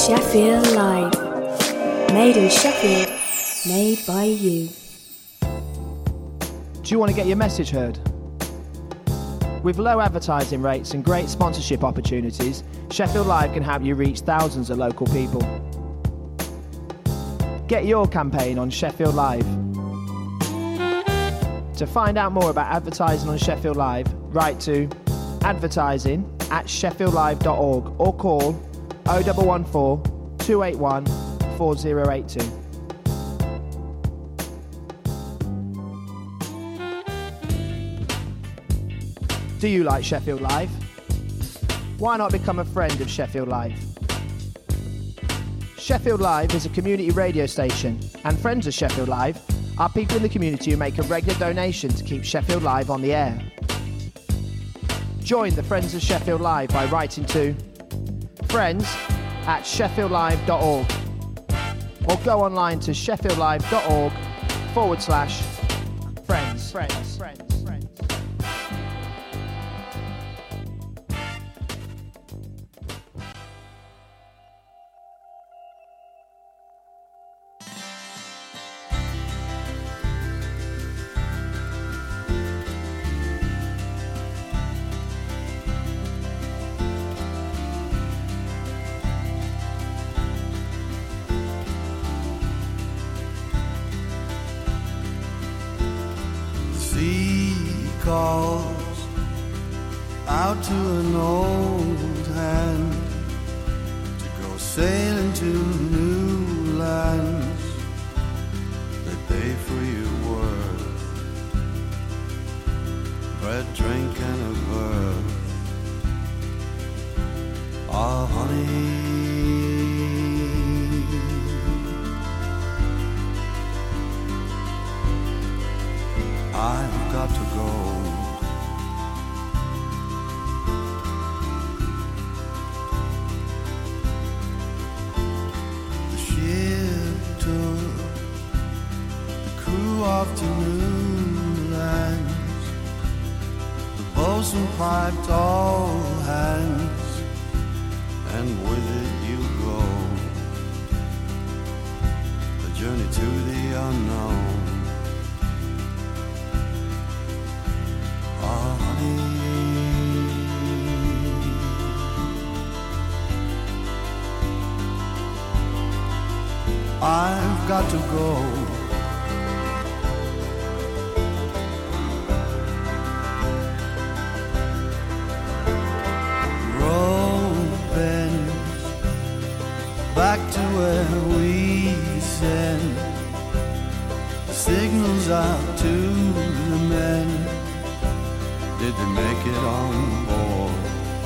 Sheffield Live. Made in Sheffield, made by you. Do you want to get your message heard? With low advertising rates and great sponsorship opportunities, Sheffield Live can help you reach thousands of local people. Get your campaign on Sheffield Live. To find out more about advertising on Sheffield Live, write to advertising@sheffieldlive.org or call 0114 281 4082. Do you like Sheffield Live? Why not become a friend of Sheffield Live? Sheffield Live is a community radio station, and friends of Sheffield Live are people in the community who make a regular donation to keep Sheffield Live on the air. Join the Friends of Sheffield Live by writing to friends@sheffieldlive.org or go online to sheffieldlive.org/friends. Calls out to an old hand to go sailing to new lands. They pay for your worth, bread, drink, and a verse. Ah, honey, I've got to go. The ship took the crew off to new lands. The bosun piped all hands, and with it you go. A journey to the unknown. I've got to go. Road bends back to where we send signals out to the men. Did they make it on board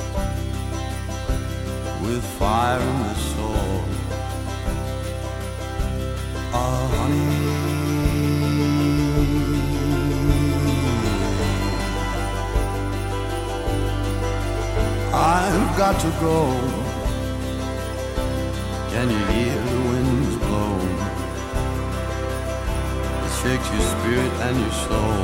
with fire in the sword? Oh, honey, I've got to go. Can you hear the winds blow? It shakes your spirit and your soul.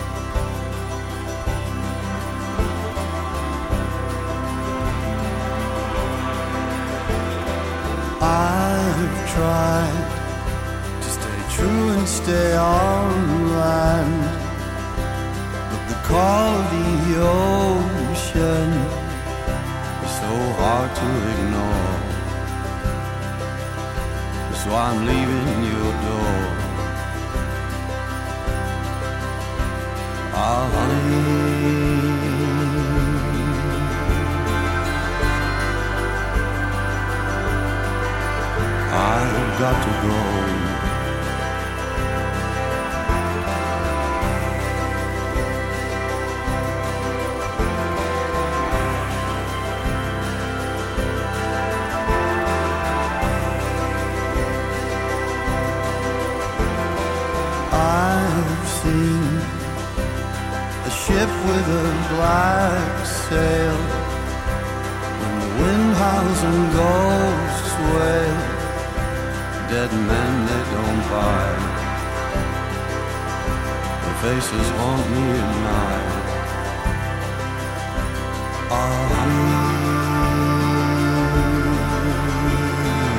I've tried true and stay on land, but the call of the ocean is so hard to ignore. So I'm leaving your door. Ah, honey, I've got to go. With a black sail, when the wind howls and ghosts wail, dead men they don't bite, their faces haunt me at night. Oh, honey,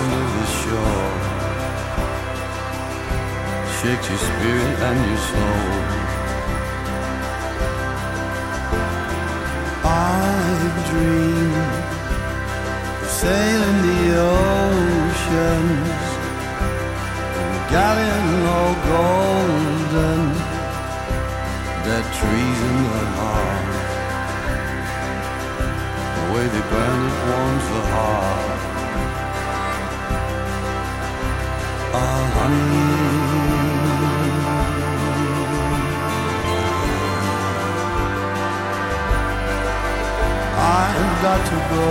under the shore. Shakes your spirit and your soul. I dream of sailing the oceans, galleon all golden, dead trees in the heart. The way they burn it warms the heart. Ah, honey, I've got to go.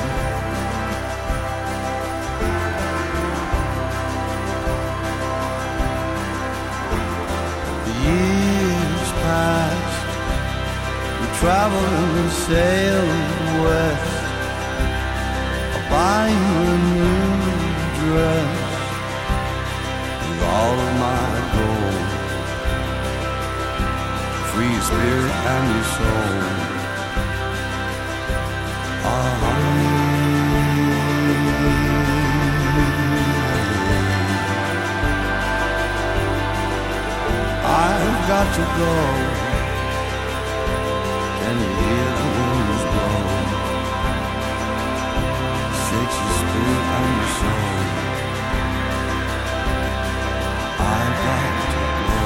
The years passed, we traveled and sailed west, buying a new dress with all of my gold. Free your spirit and your soul. I've got to go. Can you hear the winds blow? Shakes your spirit and your soul. I've got to go.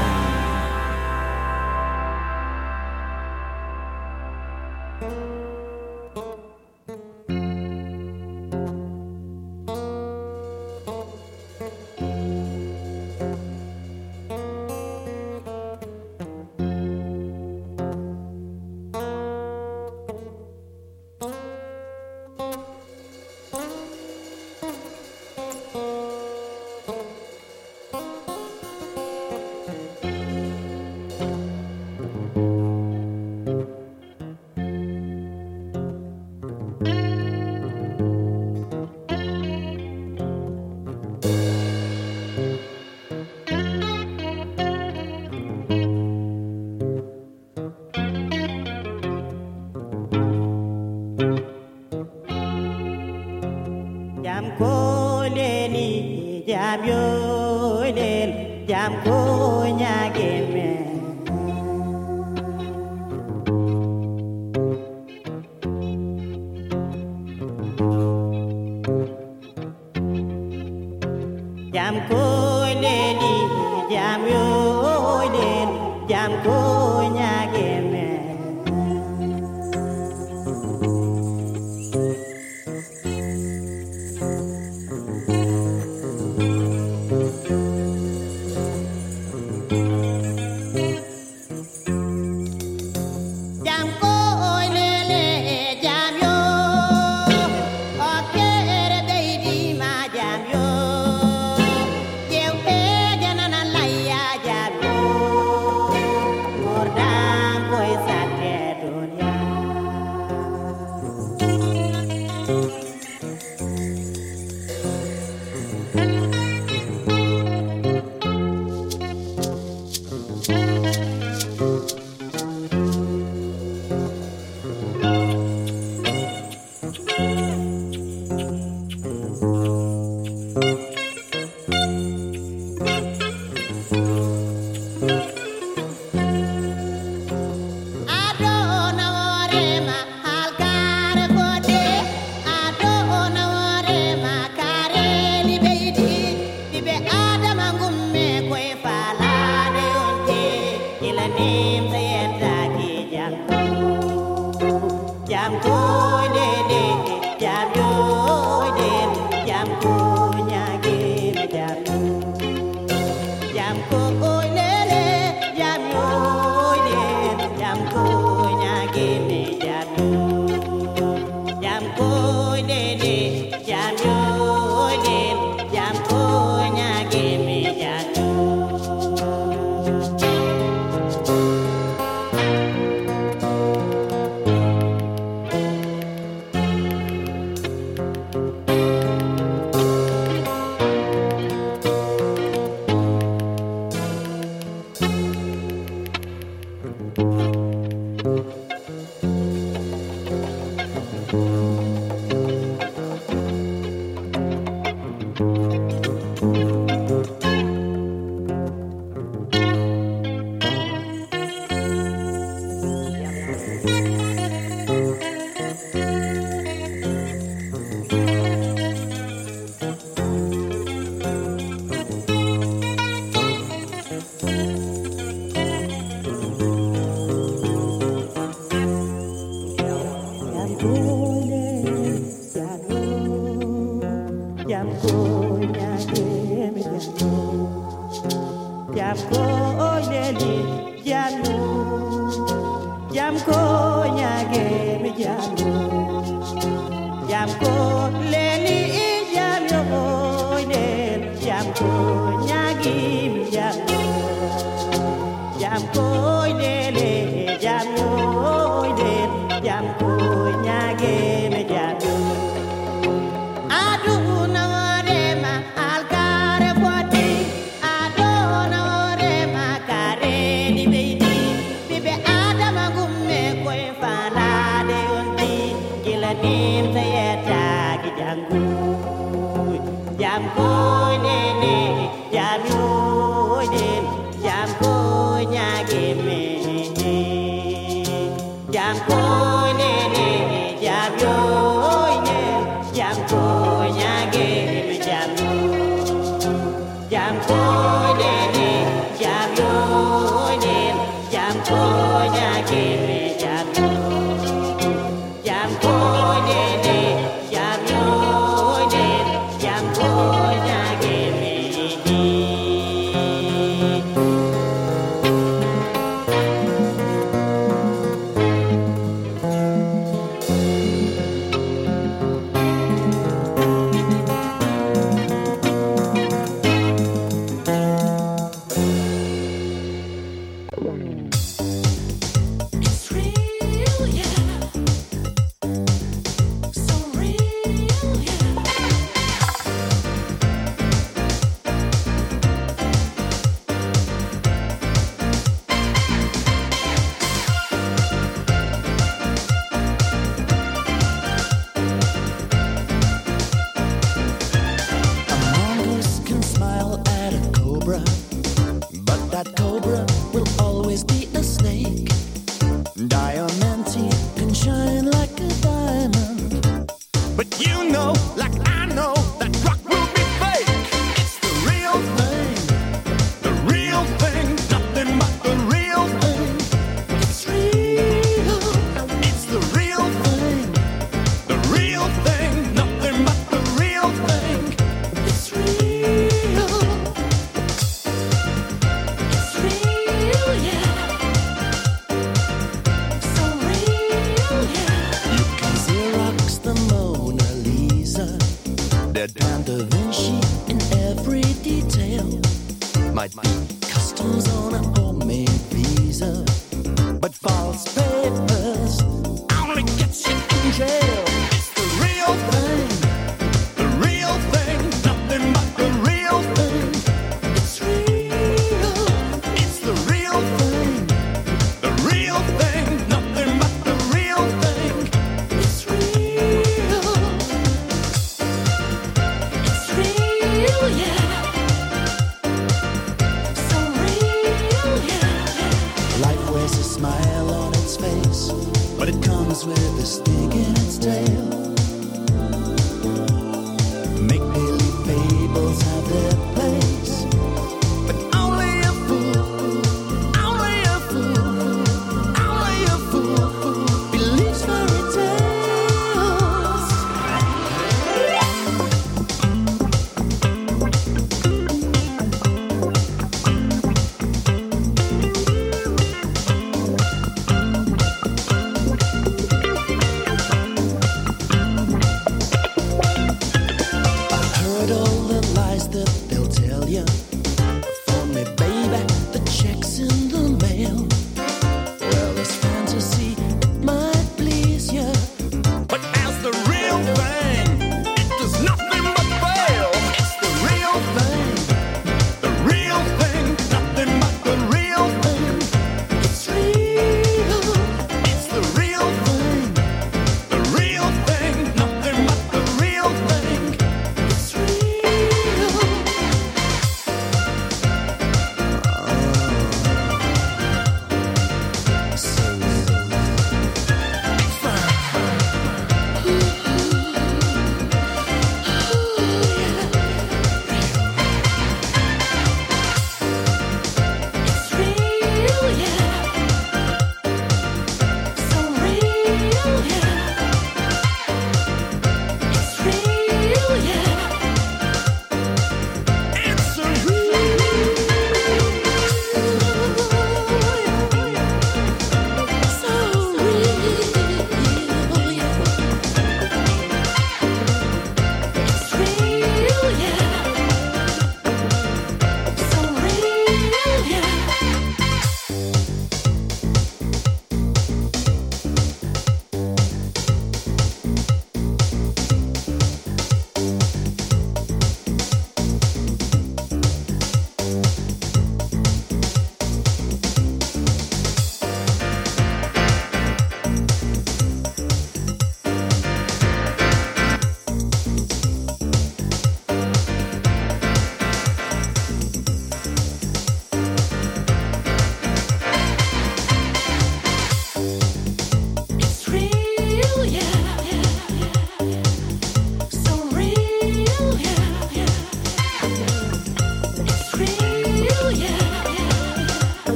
Damn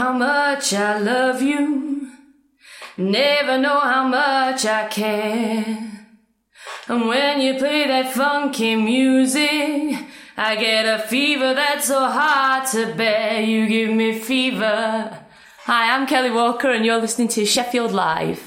how much I love you. Never know how much I care. And when you play that funky music, I get a fever that's so hard to bear. You give me fever. Hi, I'm Kelly Walker and you're listening to Sheffield Live.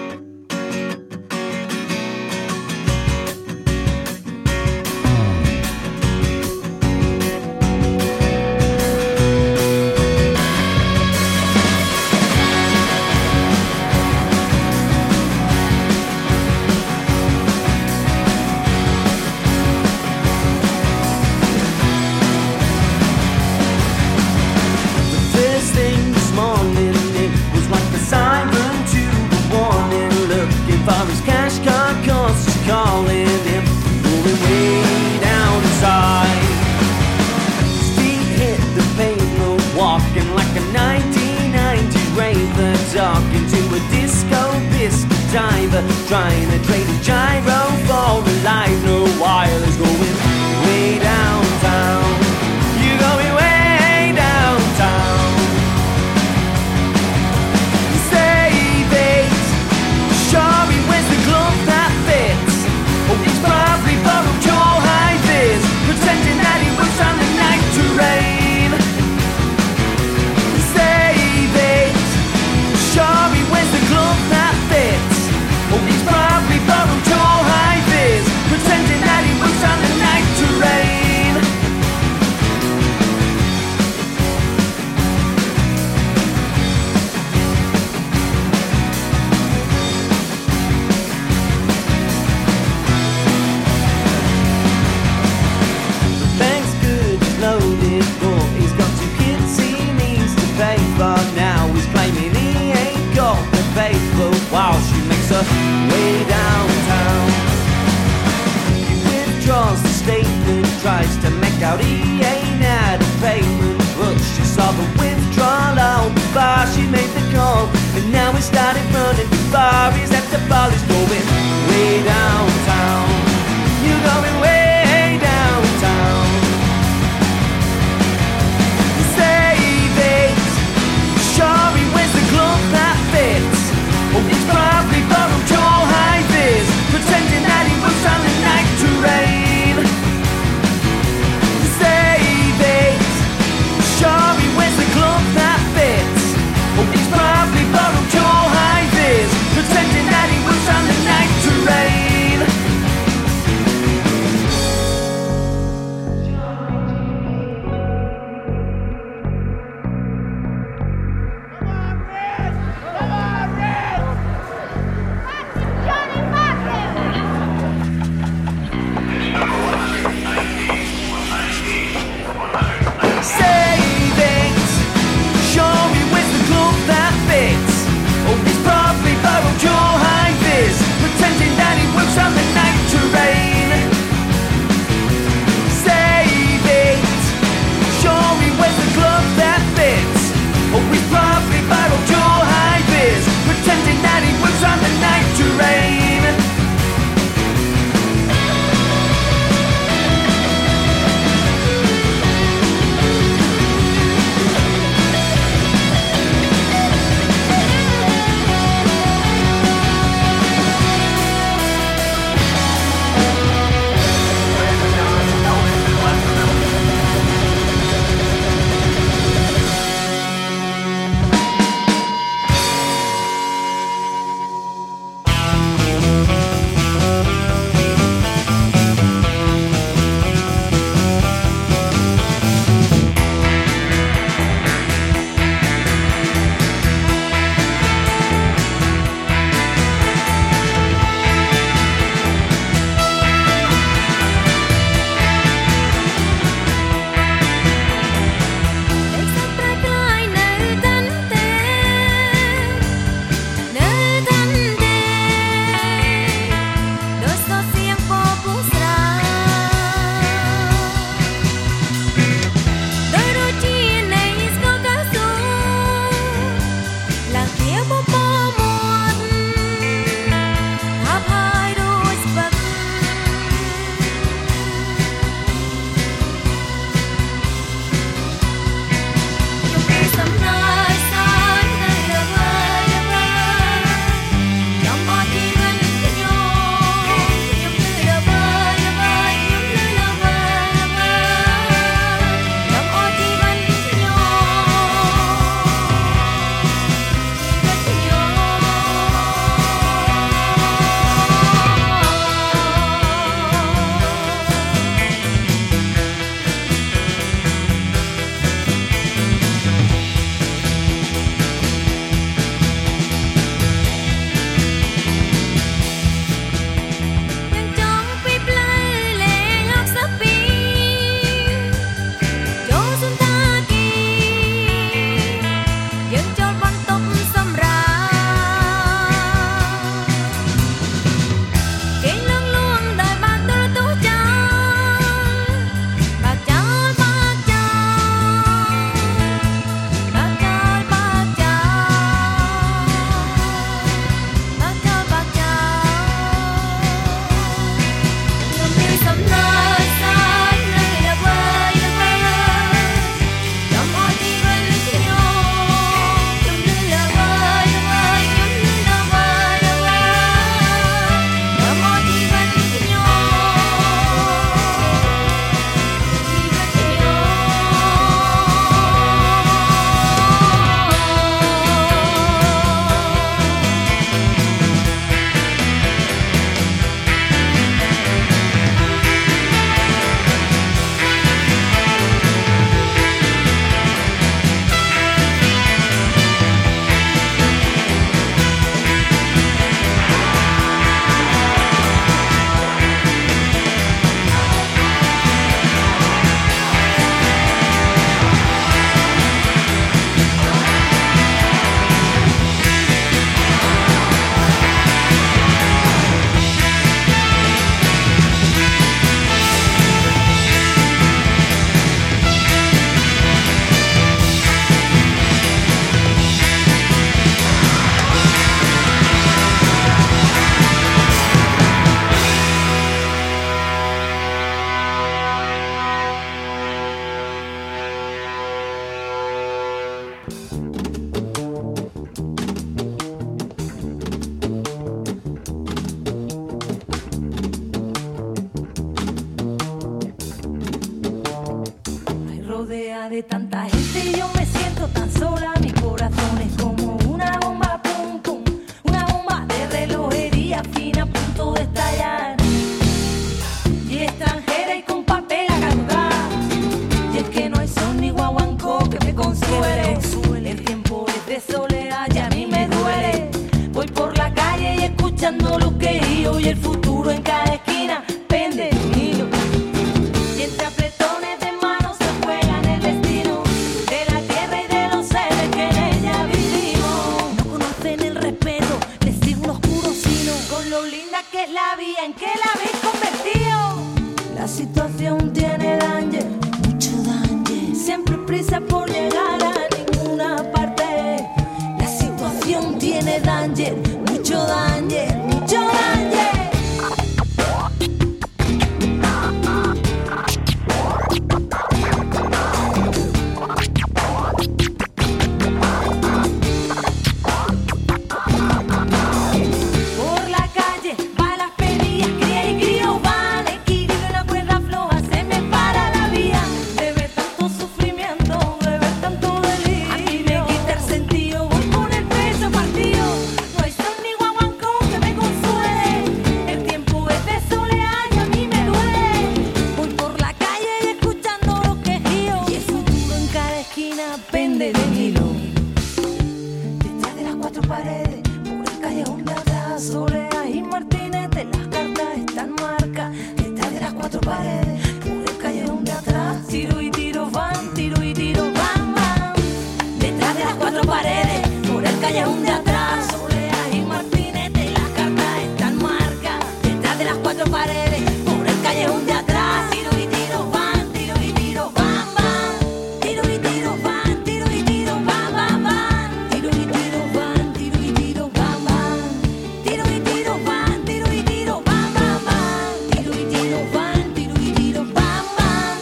Trying to trade a gyro for a life. No wireless going way downtown. You going way downtown. Save it. Sorry, where's the glove that fits? Oh, it's probably borrowed your high vis, pretending that it was on the night to rain. Save it. Sorry, where's the glove that fits? Oh, he's probably borrowed your high vis, pretending that he was on the night to rain. The bank's good, he's loaded, but he's got 2 kids he needs to pay for. Now he's claiming he ain't got the faith, but while she makes her way downtown, he withdraws the statement, tries to make out he ain't had a payment, but she saw the withdrawal out before she made the call, and now he started running before he's at the ball. He's going way downtown. You're going way downtown. Save it. Sorry, where's the glove that fits? Oh, he's probably borrowed your high vis, pretending that he was on the night to rain. Say de tanta gente y yo me siento tan sola. Mi corazón es como una bomba, pum, pum, una bomba de relojería fina a punto de estallar. Y extranjera y con papel a cargar. Y es que no hay son ni guaguancó que me consuele. El tiempo es de soledad y a mí me duele. Voy por la calle y escuchando lo que digo y el futuro en cada esquina pende de un hilo. Y entre apretones de manos se juegan el destino de la tierra y de los seres que en ella vivimos. No conocen el respeto, les sigo un oscuro sino con lo linda que es la vía en que la habéis convertido. La situación tiene danger, mucho danger. Siempre prisa por llegar a ninguna parte. La situación tiene danger, mucho danger, mucho danger. Por la calle, va las pedillas, cría y crío van. Equilibrio en la cuerda floja, se me para la vía. De ver tanto sufrimiento, de ver tanto delirio. A mí me quita el sentido, voy con el pecho partido. No hay son ni guaguancó que me consuele. El tiempo es de soledad y a mí me duele. Voy por la calle y escuchando los quejíos. Y el futuro en cada esquina pende de hilo. Detrás de las cuatro paredes, por el callejón de atrás, Soledad y Martínez de las cartas están marcas. Detrás de las cuatro paredes, por el callejón de atrás, tiro y tiro van, van. Detrás de las cuatro paredes, por el callejón de atrás, Soledad y Martínez de las cartas están marcas. Detrás de las cuatro paredes, por el callejón de atrás, tiro y tiro van, van. Tiro y tiro van, tiro y tiro van, van. Tiro y tiro van, tiro y tiro van, van. Tiro y tiro van, tiro y tiro van, van. Tiro y tiro van, tiro y tiro van, van.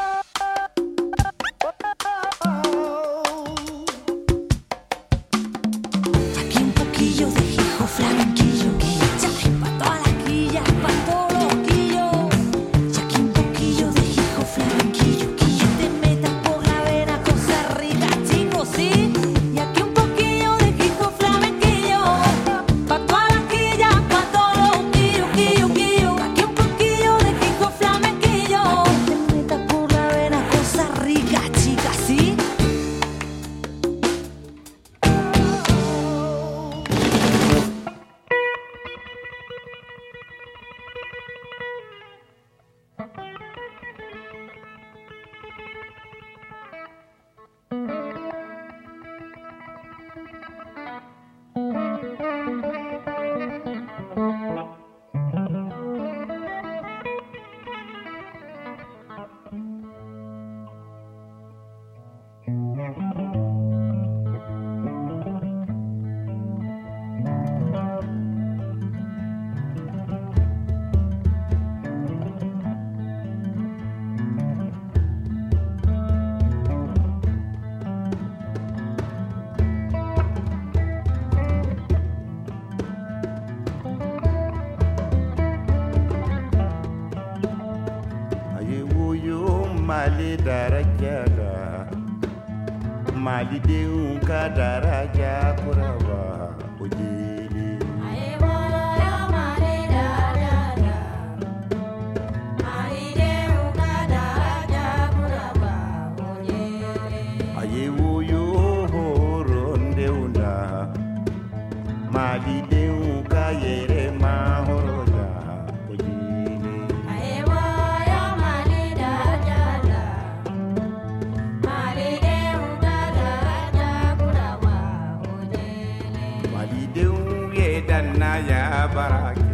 Aquí un poquillo de hijo flamenquillo, chaje pa' todas las quillas, pa' todos los quillos. Y aquí un poquillo de hijo flamenquillo, que te metas por la vena cosas ricas, chicos, sí. Y aquí un poquillo de hijo flamenquillo, pa' todas las quillas, pa' todos los quillos, quillos, quillos. Aquí un poquillo de hijo flamenquillo, que te metas por la vena cosas ricas, chicas, sí. aye wuyo mali darajaga mali denw ka daraja kuraba o jeli aye wuyo horon deunda mali denw ka yere ma horoja o jeli malidenw ye danna ya barake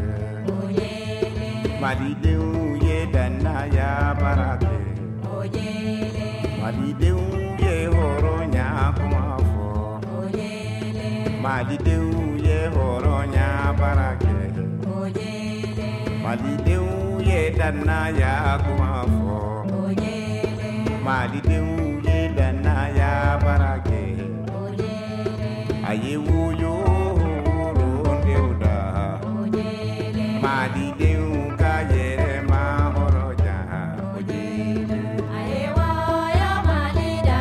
malidenw ye danna ya barake malidenw ye horonya kuma fo malidenw ye horonya barake malidenw ye danna ya kuma fo malidenw ye danna ya barake aye wuyo rondeuda malidenw ka yere ma horoja ojele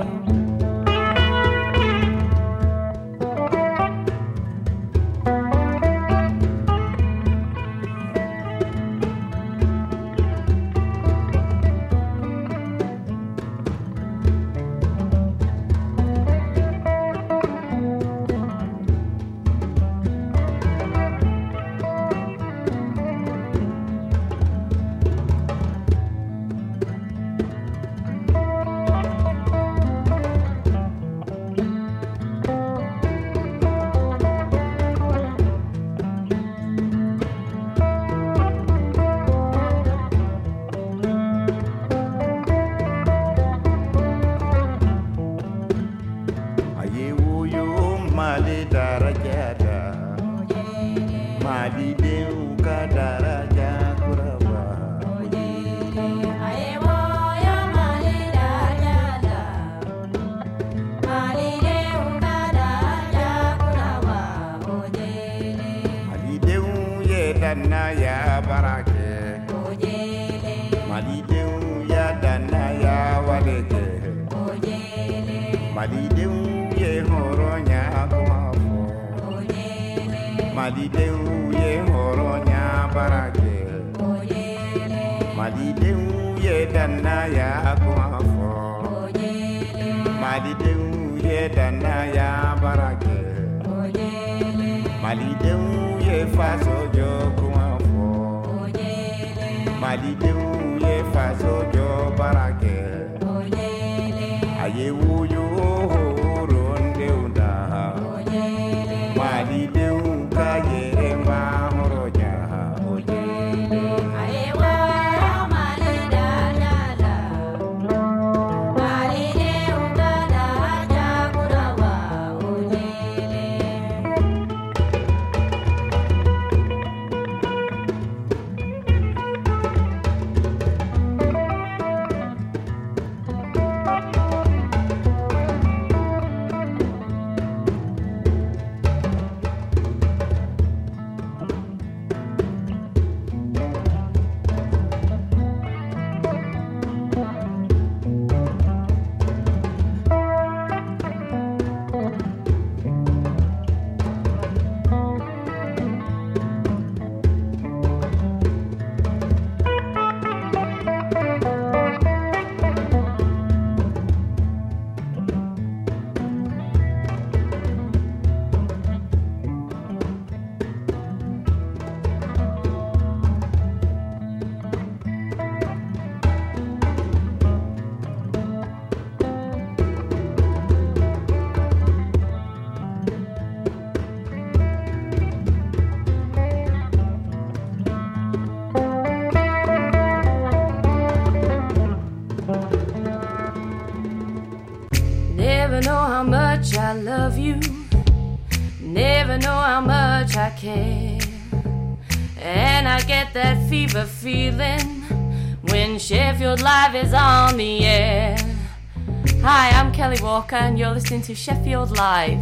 Never know how much I love you, never know how much I care. And I get that fever feeling when Sheffield Live is on the air. Hi, I'm Kelly Walker and you're listening to Sheffield Live.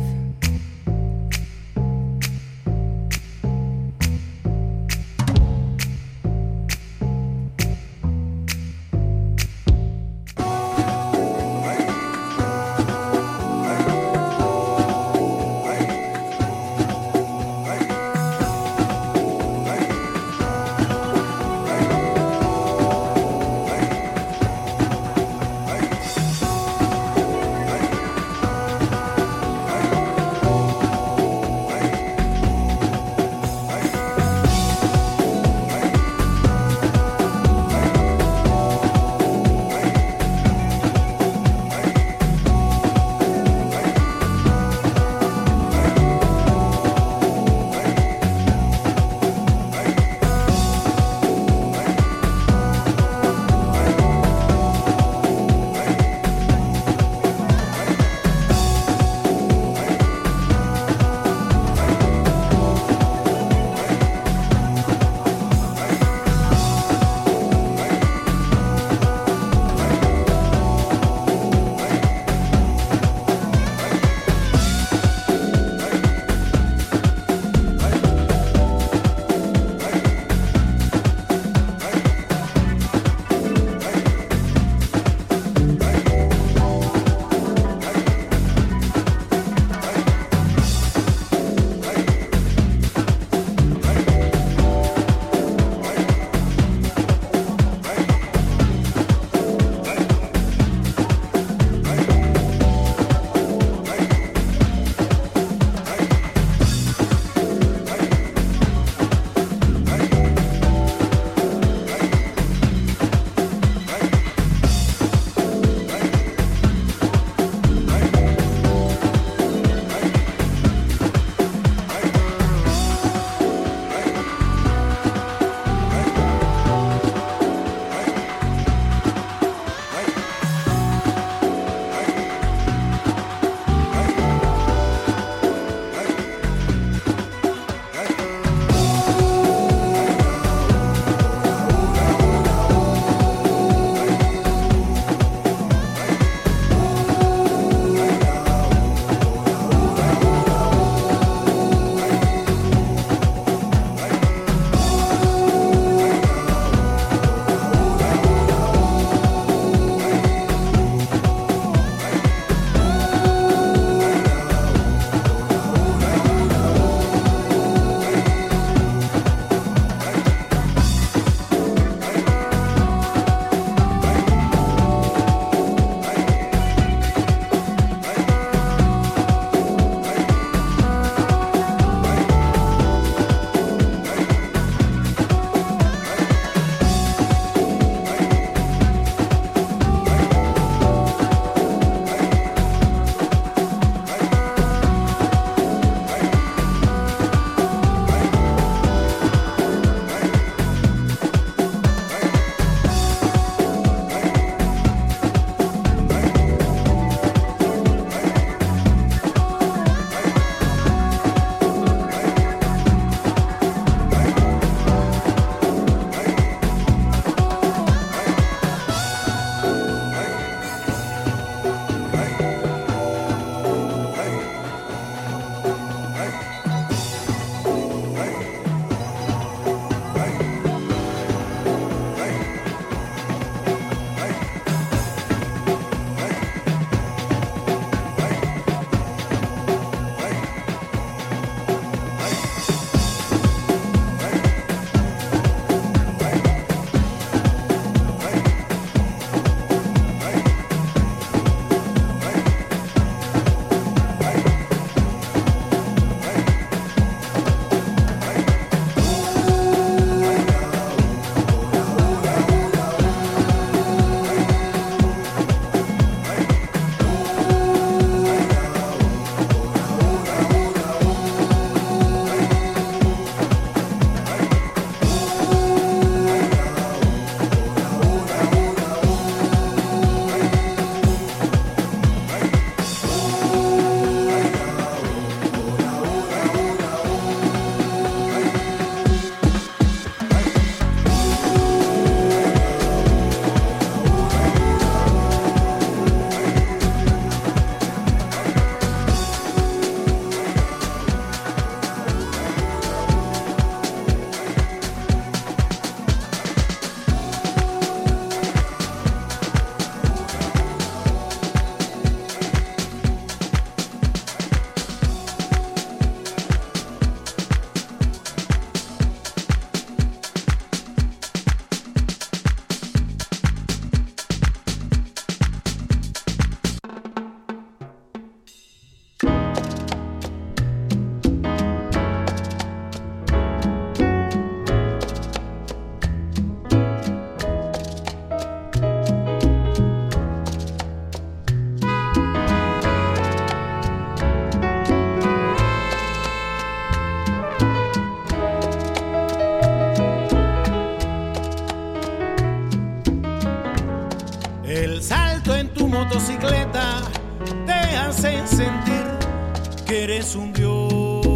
hacen sentir que eres un dios.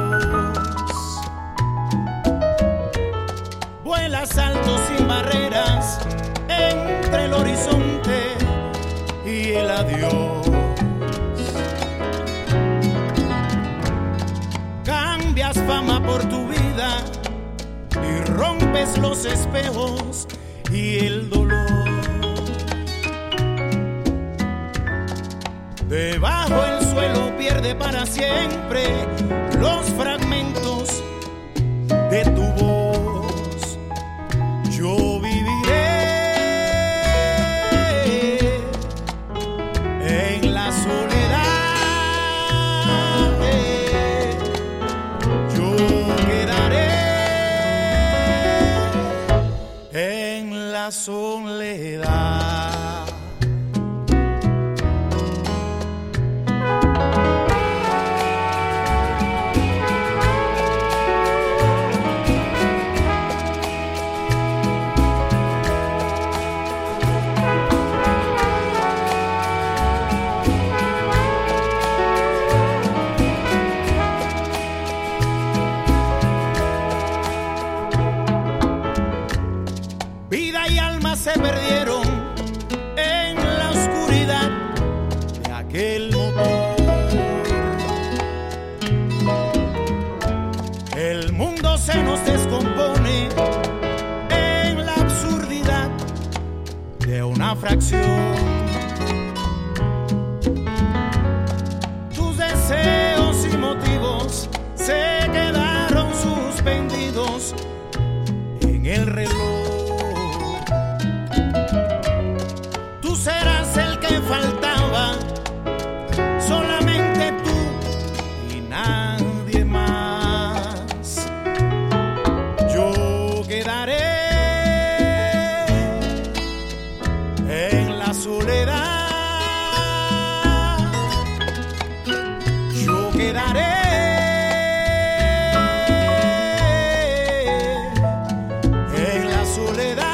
Vuelas alto sin barreras entre el horizonte y el adiós. Cambias fama por tu vida y rompes los espejos y el dolor. Debajo el suelo pierde para siempre los fragmentos de tu voz. Yo viviré en la soledad. Yo quedaré en la soledad. Vida y alma se perdieron en la oscuridad de aquel motor. El mundo se nos descompone en la absurdidad de una fracción. Tus deseos y motivos se quedaron suspendidos en el reloj. Tú serás el que faltaba, solamente tú y nadie más. Yo quedaré en la soledad. Yo quedaré en la soledad.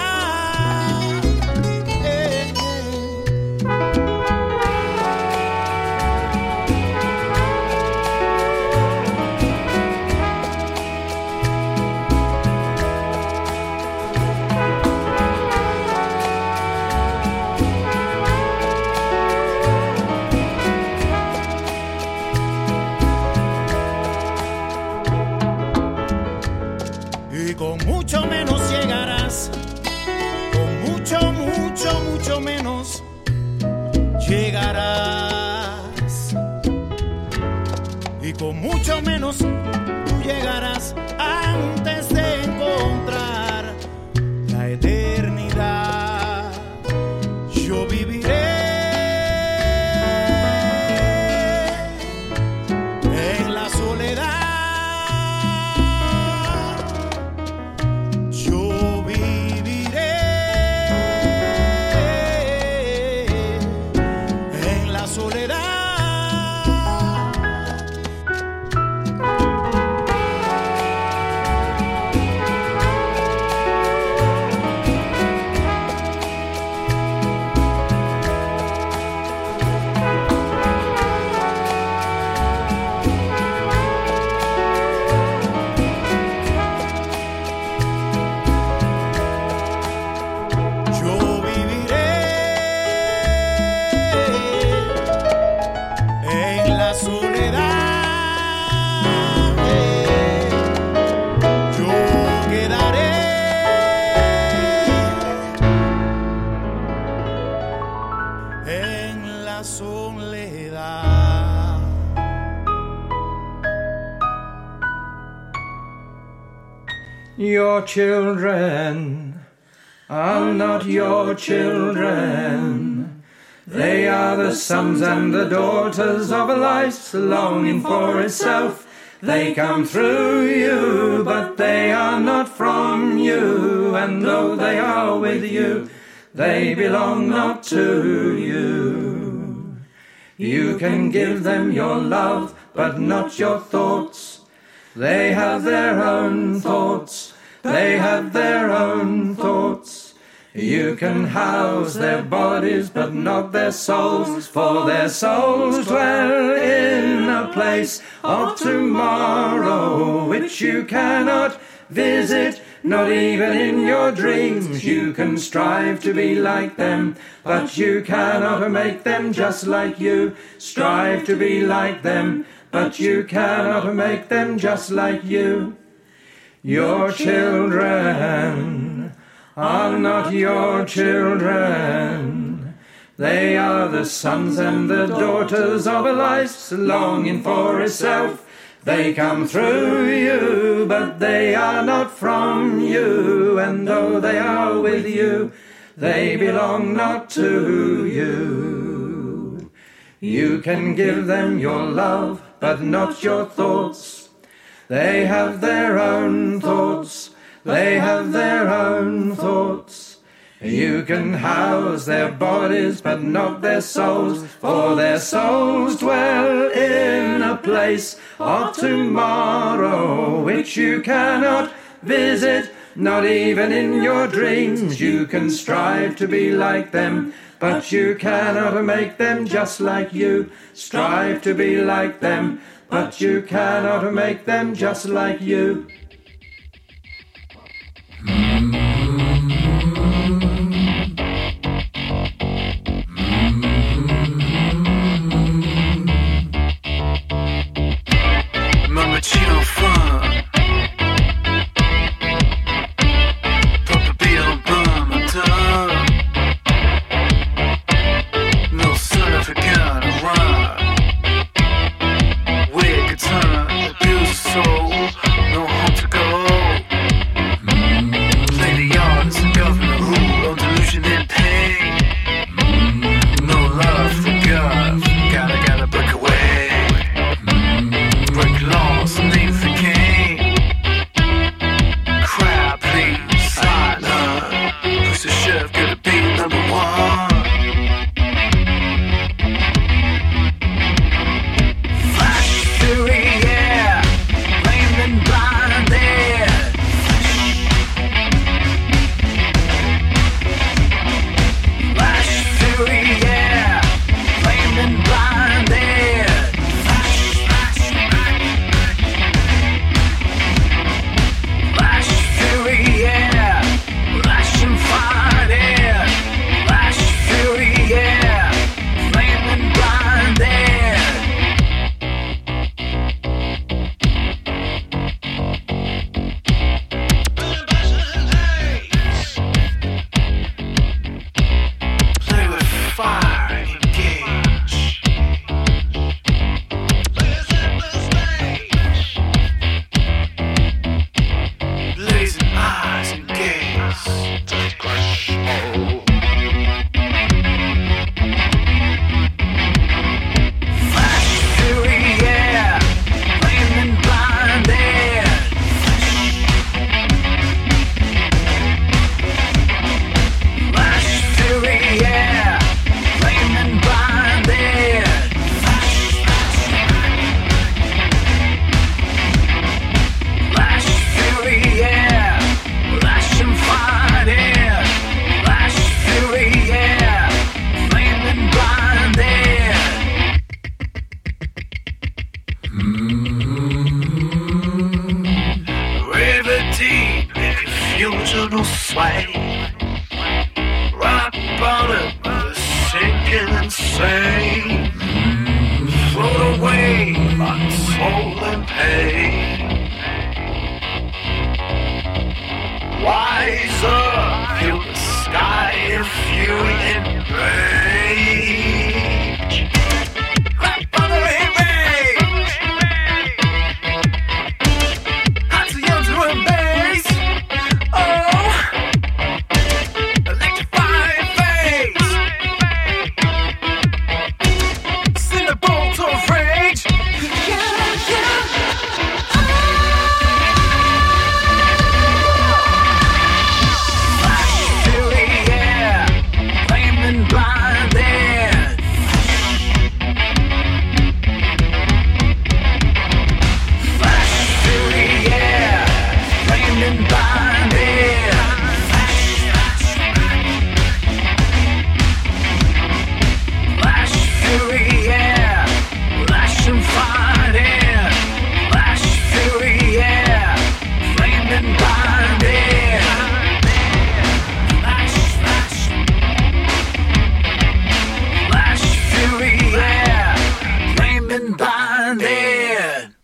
Y con mucho menos llegarás, con mucho, mucho, mucho menos llegarás. Y con mucho menos tú llegarás antes de encontrar la eternidad. Yo viviré en la soledad. Yo viviré en la soledad. Yo viviré en la soledad. Yo quedaré en la soledad. Your children are not your children. They are the sons and the daughters of a life's longing for itself. They come through you, but they are not from you. And though they are with you, they belong not to you. You can give them your love, but not your thoughts. They have their own thoughts. They have their own thoughts. You can house their bodies but not their souls, for their souls dwell in a place of tomorrow which you cannot visit, not even in your dreams. You can strive to be like them, but you cannot make them just like you. Strive to be like them, but you cannot make them just like you. Your children are not your children. They are the sons and the daughters of a life's longing for itself. They come through you, but they are not from you. And though they are with you, they belong not to you. You can give them your love, but not your thoughts. They have their own thoughts. They have their own thoughts. You can house their bodies, but not their souls, for their souls dwell in a place of tomorrow which you cannot visit, not even in your dreams. You can strive to be like them, but you cannot make them just like you. Strive to be like them, but you cannot make them just like you.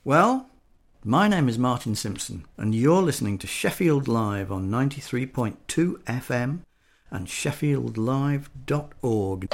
Well, my name is Martin Simpson, and you're listening to Sheffield Live on 93.2 FM and sheffieldlive.org.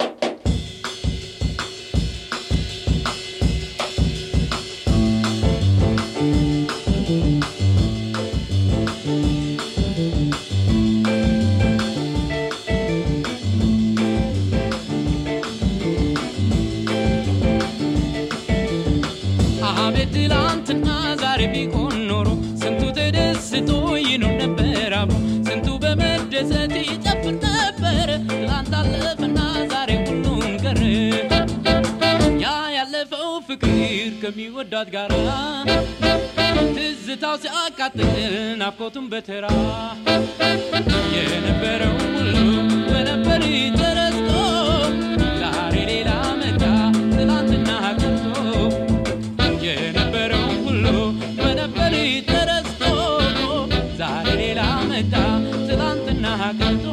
ከሚወዳት ጋራ ትዝታው ሲያቃጥል ናፍቆቱን በተራ የነበረው ሁሉ በነበር ተረስቶ ዛሬ ሌላ መጣ ትናንትና ቀርቶ የነበረው ሁሉ በነበር ተረስቶ ዛሬ ሌላ መጣ ትናንትና ቀርቶ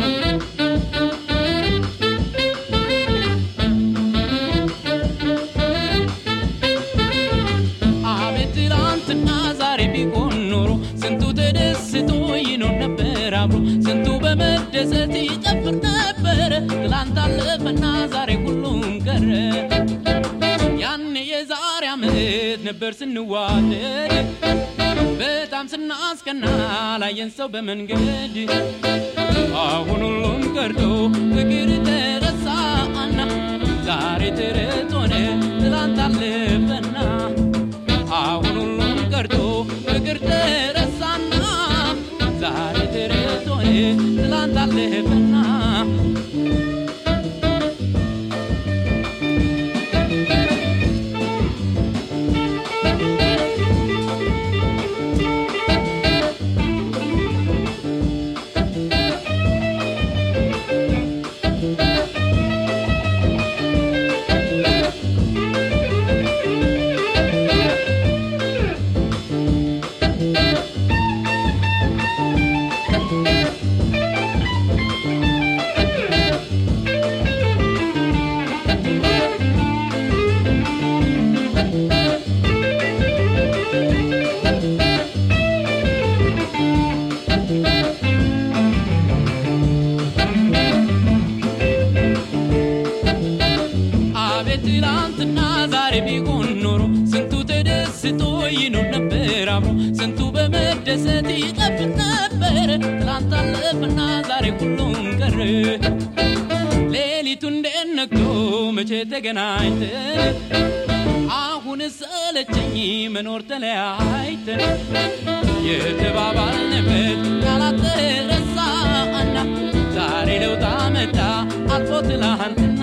ስንቱ በመደሰት ይጨፍር ነበር ትላንት አለፈና ዛሬ ሁሉም ቀረ ያኔ የዛሬ ዓመት ነበር ስንዋደድ በጣም ስናስቀና ላየን ሰው በመንገድ አሁን ሁሉም ቀርቶ ፍቅር ተረሳና ዛሬ ተረት ሆነ ትላንት አለፈና አሁን ሁሉም ቀርቶ ፍቅር ተረሳና ዛሬ ተረት ሆነ ትላንት አለፈና ተገናኝተን አሁን ሰለቸኝ መኖር ተለያይተን የተባባልንበት ቃላት ተረሳና ዛሬ ለውጥ መጣ አልፎ ትላንትና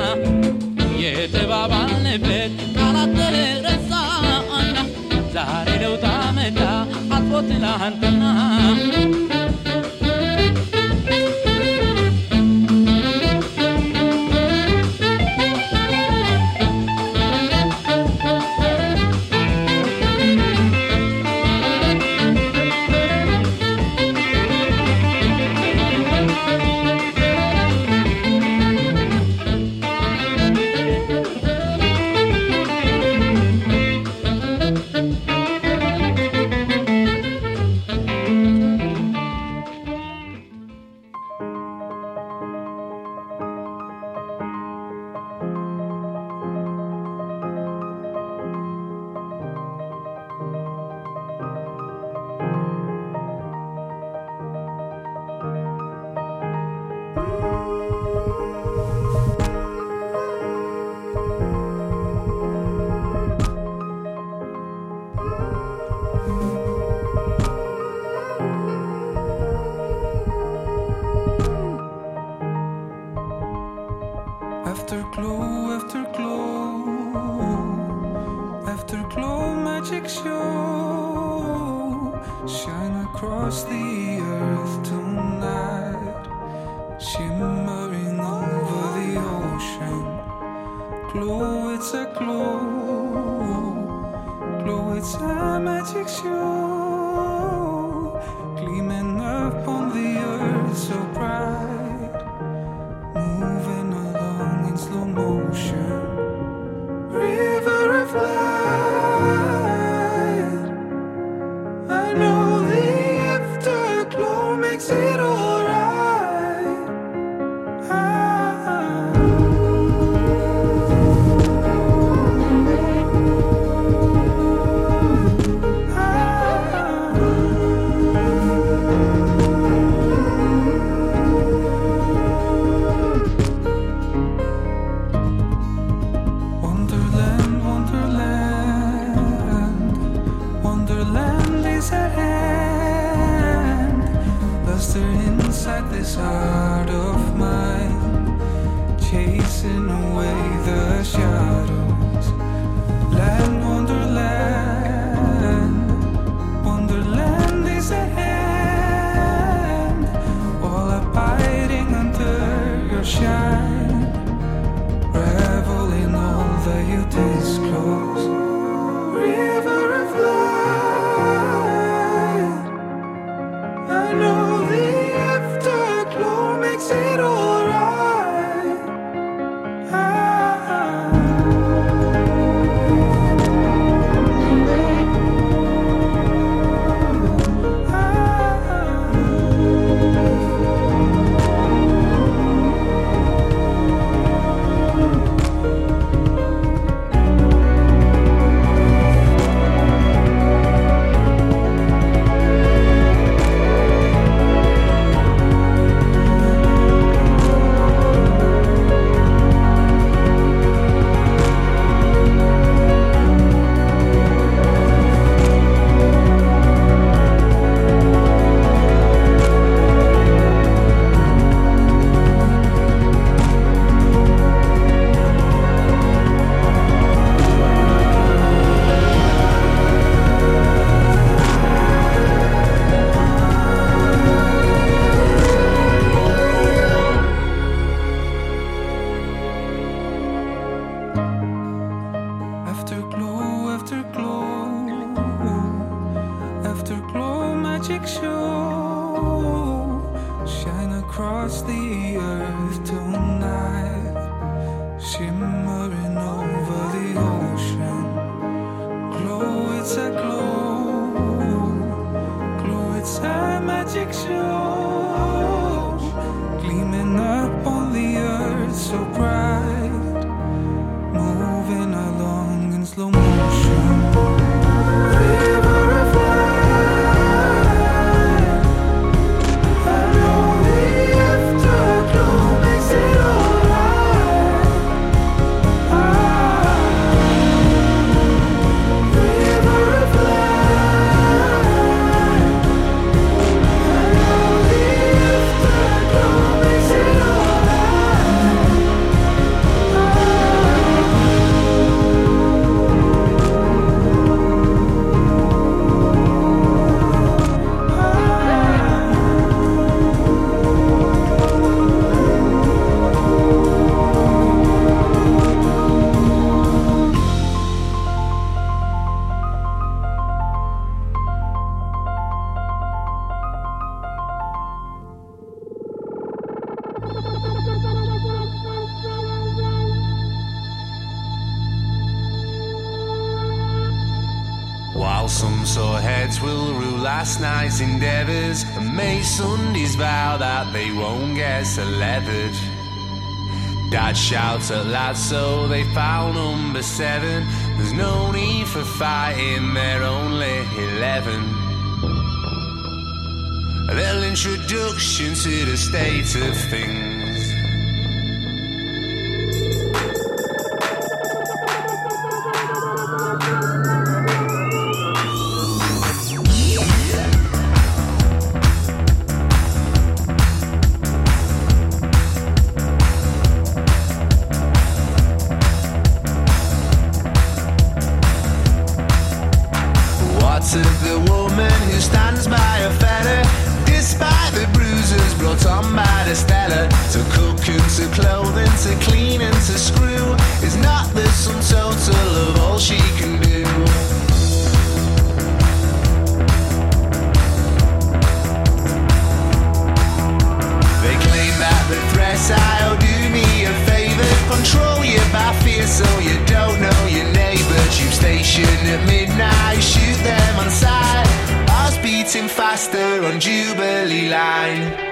የተባባልንበት ቃላት ተረሳና ዛሬ ለውጥ መጣ አልፎ ትላንትና River of light. inside this heart of mine, chasing away the shadows. Land, wonderland, wonderland is at hand. All abiding under your shine, revel in all that you disclose. River of light, I know the afterglow makes it alright. Some sore heads will rule last night's endeavours, and May Sundays vow that they won't get so leathered. Dad shouts at lads, so they found number 7. There's no need for fighting, they're only 11. A little introduction to the state of things. Faster on Jubilee line.